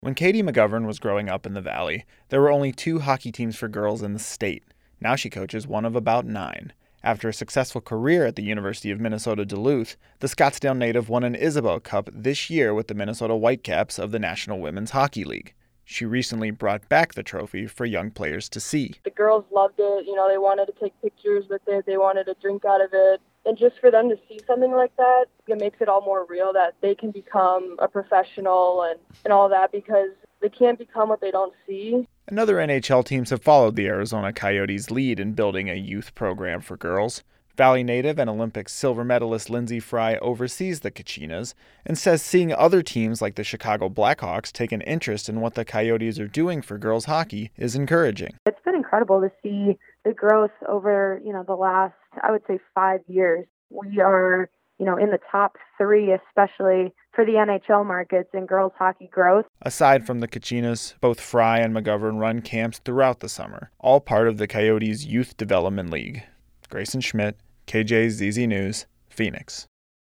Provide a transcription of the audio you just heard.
When Katie McGovern was growing up in the Valley, there were only 2 hockey teams for girls in the state. Now she coaches one of about 9. After a successful career at the University of Minnesota Duluth, the Scottsdale native won an Isabel Cup this year with the Minnesota Whitecaps of the National Women's Hockey League. She recently brought back the trophy for young players to see. The girls loved it. They wanted to take pictures with it. They wanted to drink out of it. And just for them to see something like that, it makes it all more real that they can become a professional and all that, because they can't become what they don't see. And other NHL teams have followed the Arizona Coyotes' lead in building a youth program for girls. Valley native and Olympic silver medalist Lindsey Fry oversees the Kachinas and says seeing other teams like the Chicago Blackhawks take an interest in what the Coyotes are doing for girls hockey is encouraging. It's been incredible to see the growth over, the last, I would say, 5 years. We are, in the top 3, especially for the NHL markets in girls hockey growth. Aside from the Kachinas, both Fry and McGovern run camps throughout the summer, all part of the Coyotes Youth Development League. Grayson Schmidt, KJZZ News, Phoenix.